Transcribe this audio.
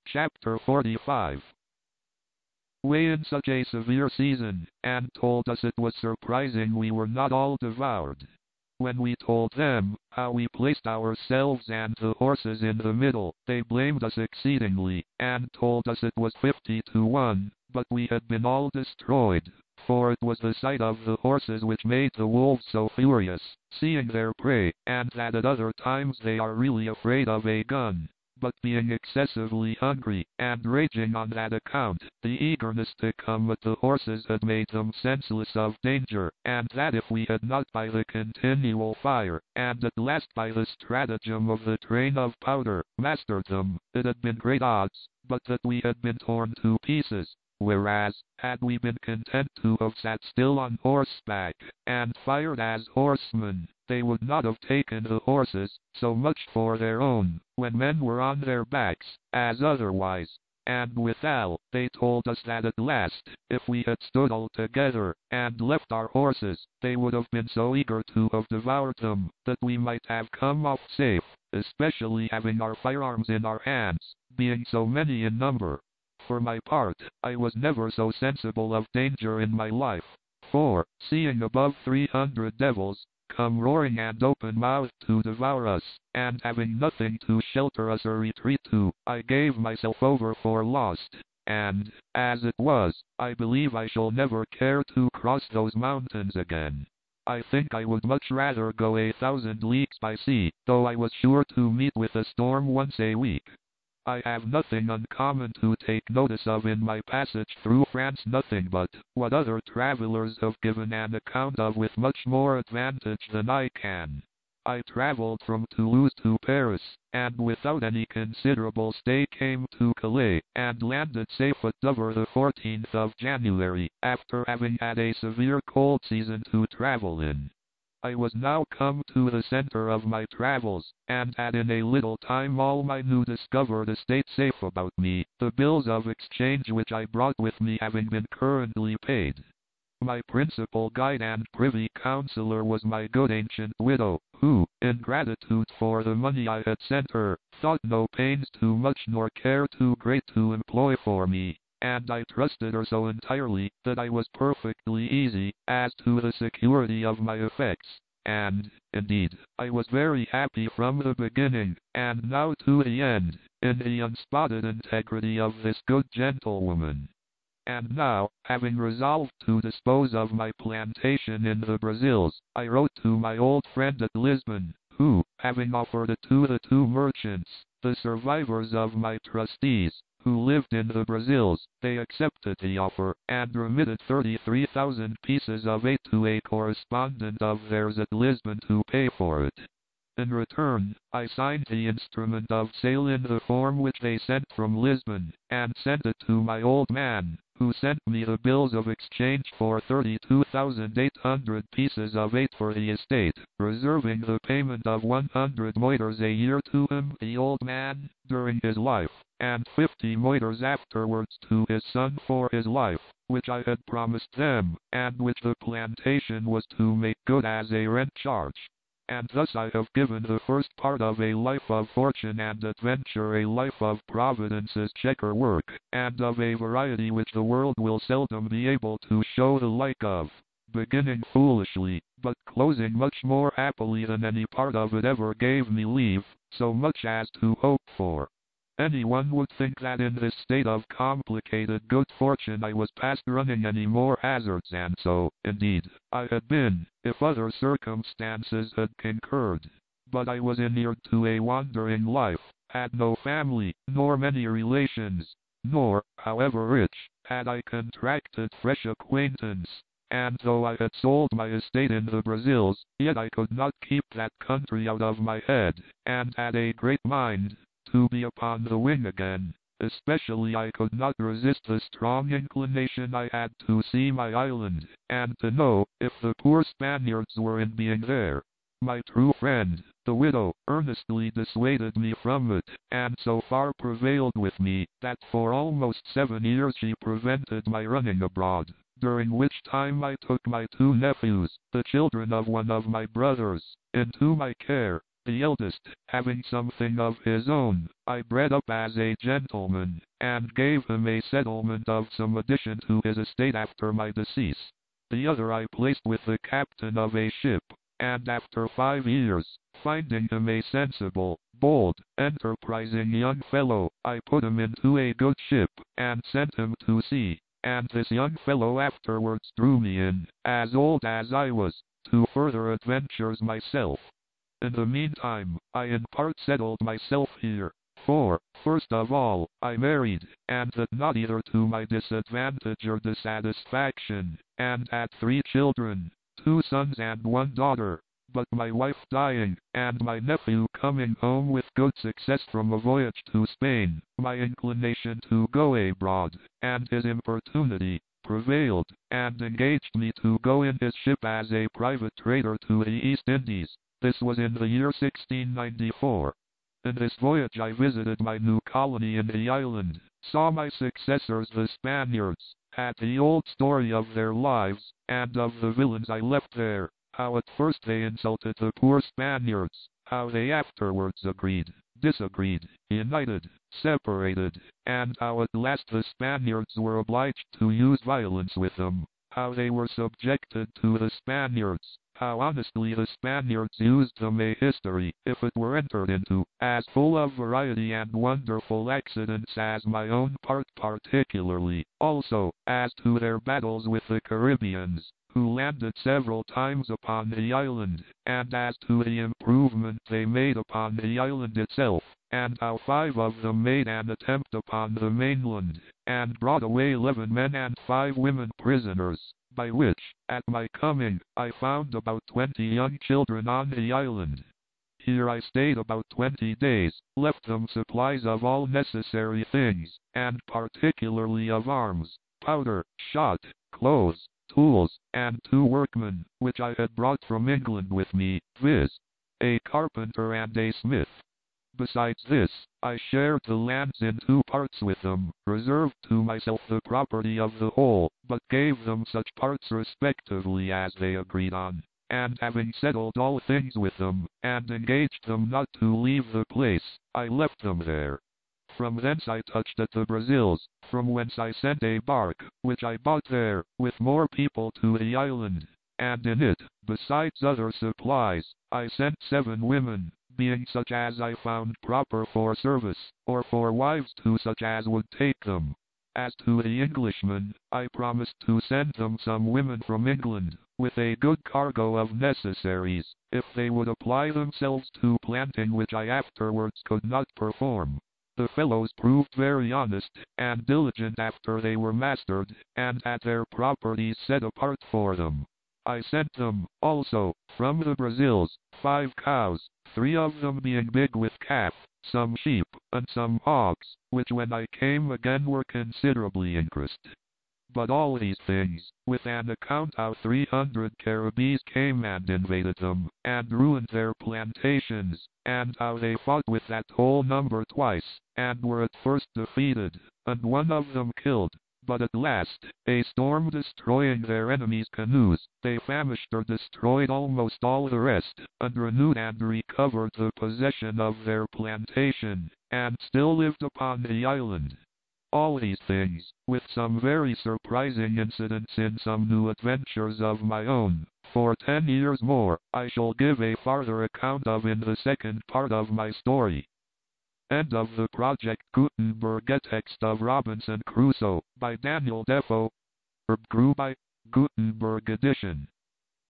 Chapter 45. We in such a severe season, and told us it was surprising we were not all devoured. When we told them how we placed ourselves and the horses in the middle, they blamed us exceedingly, and told us it was 50 to 1, but we had been all destroyed, for it was the sight of the horses which made the wolves so furious, seeing their prey, and that at other times they are really afraid of a gun. But being excessively hungry, and raging on that account, the eagerness to come at the horses had made them senseless of danger, and that if we had not by the continual fire, and at last by the stratagem of the train of powder, mastered them, it had been great odds, but that we had been torn to pieces. Whereas, had we been content to have sat still on horseback, and fired as horsemen, they would not have taken the horses, so much for their own, when men were on their backs, as otherwise. And withal, they told us that at last, if we had stood all together, and left our horses, they would have been so eager to have devoured them, that we might have come off safe, especially having our firearms in our hands, being so many in number. For my part, I was never so sensible of danger in my life, for, seeing above 300 devils, come roaring and open-mouthed to devour us, and having nothing to shelter us or retreat to, I gave myself over for lost, and, as it was, I believe I shall never care to cross those mountains again. I think I would much rather go 1,000 leagues by sea, though I was sure to meet with a storm once a week. I have nothing uncommon to take notice of in my passage through France, nothing but what other travelers have given an account of with much more advantage than I can. I travelled from Toulouse to Paris, and without any considerable stay came to Calais, and landed safe at Dover the 14th of January, after having had a severe cold season to travel in. I was now come to the center of my travels, and had in a little time all my new discovered estate safe about me, the bills of exchange which I brought with me having been currently paid. My principal guide and privy councillor was my good ancient widow, who, in gratitude for the money I had sent her, thought no pains too much nor care too great to employ for me. And I trusted her so entirely, that I was perfectly easy, as to the security of my effects, and, indeed, I was very happy from the beginning, and now to the end, in the unspotted integrity of this good gentlewoman. And now, having resolved to dispose of my plantation in the Brazils, I wrote to my old friend at Lisbon, who, having offered it to the two merchants, the survivors of my trustees, who lived in the Brazils, they accepted the offer, and remitted 33,000 pieces of eight to a correspondent of theirs at Lisbon to pay for it. In return, I signed the instrument of sale in the form which they sent from Lisbon, and sent it to my old man, who sent me the bills of exchange for 32,800 pieces of eight for the estate, reserving the payment of 100 moidores a year to him, the old man, during his life, and 50 moidores afterwards to his son for his life, which I had promised them, and which the plantation was to make good as a rent charge. And thus I have given the first part of a life of fortune and adventure a life of Providence's checker work, and of a variety which the world will seldom be able to show the like of, beginning foolishly, but closing much more happily than any part of it ever gave me leave, so much as to hope for. Anyone would think that in this state of complicated good fortune I was past running any more hazards, and so, indeed, I had been, if other circumstances had concurred. But I was inured to a wandering life, had no family, nor many relations, nor, however rich, had I contracted fresh acquaintance. And though I had sold my estate in the Brazils, yet I could not keep that country out of my head, and had a great mind to be upon the wing again. Especially I could not resist the strong inclination I had to see my island, and to know if the poor Spaniards were in being there. My true friend, the widow, earnestly dissuaded me from it, and so far prevailed with me, that for almost 7 years she prevented my running abroad, during which time I took my two nephews, the children of one of my brothers, into my care. the eldest, having something of his own, I bred up as a gentleman, and gave him a settlement of some addition to his estate after my decease. The other I placed with the captain of a ship, and after 5 years, finding him a sensible, bold, enterprising young fellow, I put him into a good ship, and sent him to sea, and this young fellow afterwards drew me in, as old as I was, to further adventures myself. In the meantime, I in part settled myself here, for, first of all, I married, and that not either to my disadvantage or dissatisfaction, and had 3 children, 2 sons and 1 daughter, but my wife dying, and my nephew coming home with good success from a voyage to Spain, my inclination to go abroad, and his importunity, prevailed, and engaged me to go in his ship as a private trader to the East Indies. This was in the year 1694. In this voyage I visited my new colony in the island, saw my successors the Spaniards, had the old story of their lives, and of the villains I left there, how at first they insulted the poor Spaniards, how they afterwards agreed, disagreed, united, separated, and how at last the Spaniards were obliged to use violence with them, how they were subjected to the Spaniards, how honestly the Spaniards used them, a history, if it were entered into, as full of variety and wonderful accidents as my own part particularly, also, as to their battles with the Caribbeans, who landed several times upon the island, and as to the improvement they made upon the island itself, and how 5 of them made an attempt upon the mainland, and brought away 11 men and 5 women prisoners, by which, at my coming, I found about 20 young children on the island. Here I stayed about 20 days, left them supplies of all necessary things, and particularly of arms, powder, shot, clothes, tools, and 2 workmen, which I had brought from England with me, viz., a carpenter and a smith. Besides this, I shared the lands in 2 parts with them, reserved to myself the property of the whole, but gave them such parts respectively as they agreed on, and having settled all things with them, and engaged them not to leave the place, I left them there. From thence I touched at the Brazils, from whence I sent a bark, which I bought there, with more people to the island, and in it, besides other supplies, I sent 7 women, being such as I found proper for service, or for wives to such as would take them. As to the Englishmen, I promised to send them some women from England, with a good cargo of necessaries, if they would apply themselves to planting, which I afterwards could not perform. The fellows proved very honest and diligent after they were mastered, and had their properties set apart for them. I sent them, also, from the Brazils, 5 cows, 3 of them being big with calf, some sheep, and some hogs, which when I came again were considerably increased. But all these things, with an account how 300 Caribbees came and invaded them, and ruined their plantations, and how they fought with that whole number twice, and were at first defeated, and 1 of them killed, but at last, a storm destroying their enemies' canoes, they famished or destroyed almost all the rest, and renewed and recovered the possession of their plantation, and still lived upon the island. All these things, with some very surprising incidents in some new adventures of my own, for 10 years more, I shall give a farther account of in the second part of my story. End of the Project Gutenberg, a text of Robinson Crusoe, by Daniel Defoe. Grew by Gutenberg Edition.